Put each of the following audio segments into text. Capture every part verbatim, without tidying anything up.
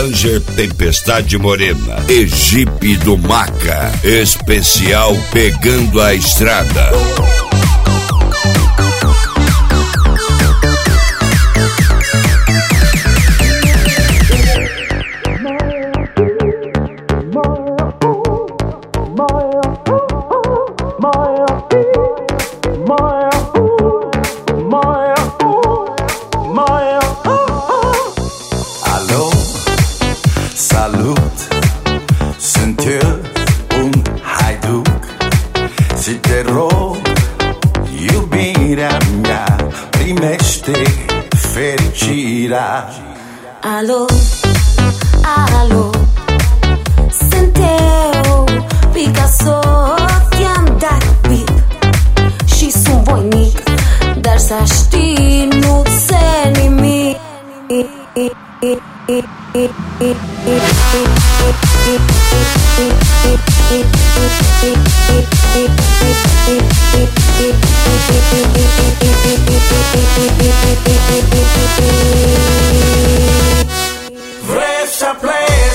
Ranger Tempestade Morena, Egipe do Maca, especial Pegando a Estrada. Salut, sunt eu un haiduc și te rog, iubirea mea, primește fericirea. Alo, alo, sunt eu, Picasso, ți-am dat bip și sunt voinic, dar să știi, nu ți nimic. Vrei să pleci?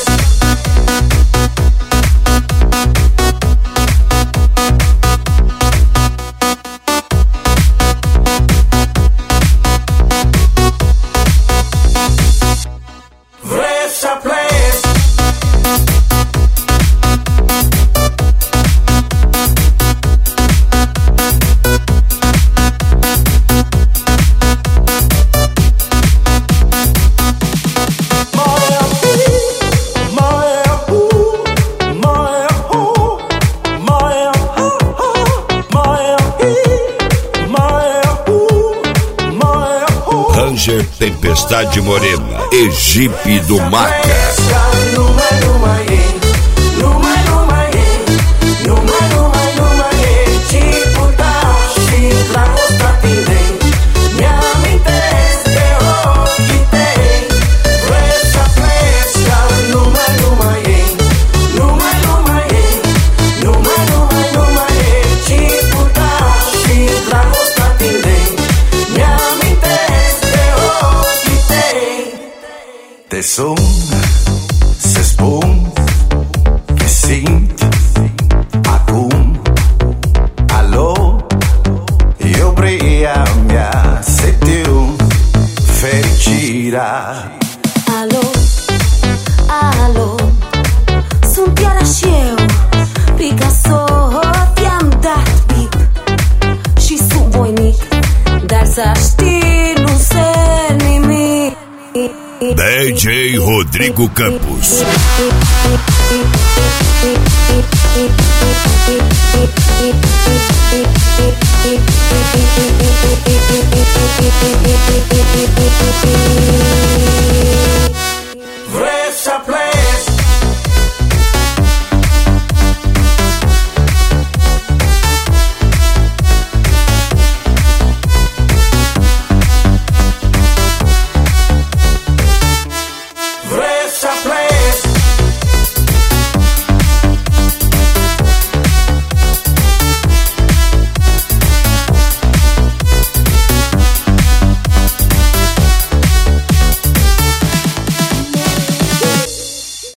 Vrei să pleci? Ranger Tempestade Morena, Egipe do Maca. Te sun să spun că simt acum. Alo, iubirea mea, să știu fericirea. Alo, alo, sunt iarăși eu, Picasso, ți-am dat bip și sunt voinic, dar să știi, nu se nimic. D J Rodrigo Campos. We'll be right back.